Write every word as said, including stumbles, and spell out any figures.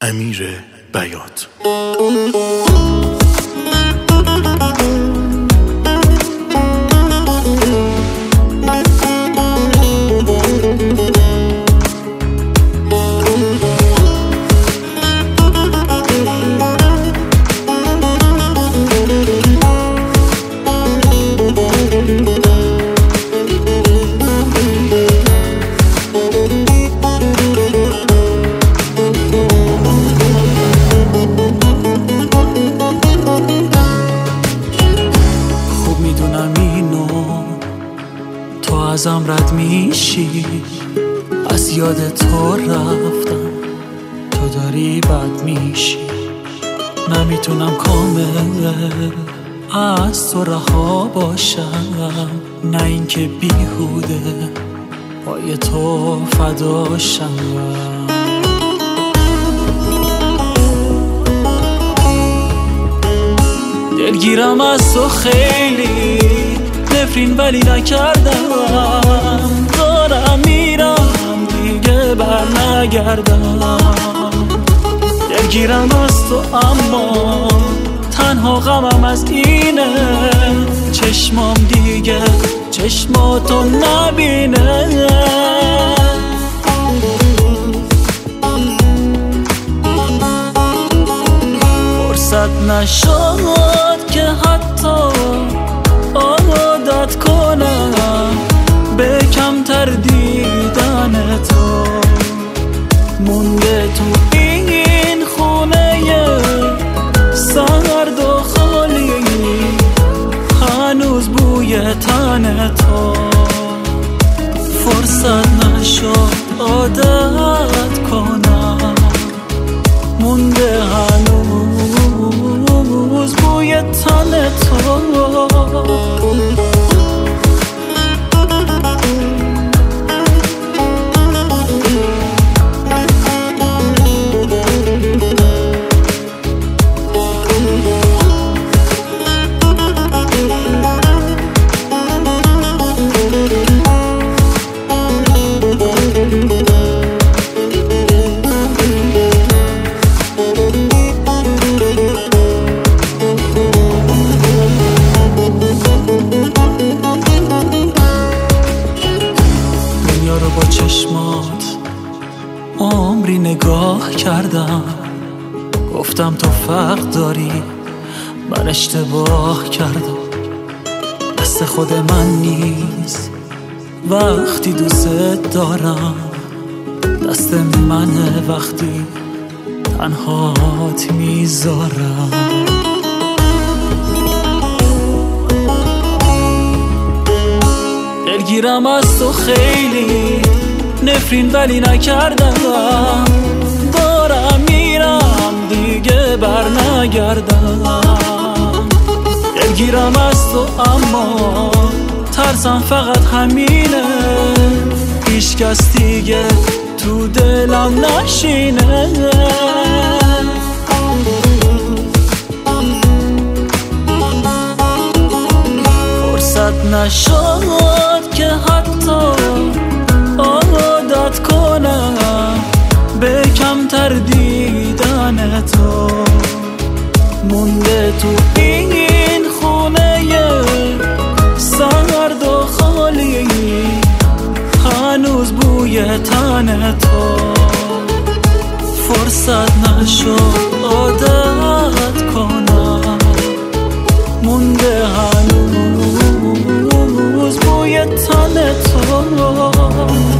امیر بیات. ازم رد میشی، از یاد تو رفتم، تو داری بد میشی. نمیتونم کامل از تو رها باشم، نه اینکه بیهوده پای تو فداشم. دلگیرم از تو خیلی، نفرین ولی نکردم، دارم میرم دیگه بر نگردم. دلگیرم از تو اما تنها غمم از اینه، چشمام دیگه چشماتو نبینه. فرصت نشد که حتی عادت کنم به کمتر دیدن تو. مونده تو این خونه سرد و خالی، هنوز بوی تن تو. فرصت نشد عادت کنم، مونده هنوز بوی تن تو. رو با چشمات عمری نگاه کردم، گفتم تو فرق داری، من اشتباه کردم. دست خود من نیست وقتی دوست دارم، دست منه وقتی تنهات میذارم. دلگیرم از تو خیلی، نفرین ولی نکردم، دارم میرم دیگه بر نگردم. دلگیرم از تو اما ترسم فقط همینه، هیچ کس دیگه تو دلم نشینه. فرصت نشد که حتی عادت کنم به کمتر دیدن تو. مونده تو این خونه سرد و خالی، هنوز بوی تن تو. فرصت نشد عادت کنم، مونده هنوز بوی تن تو.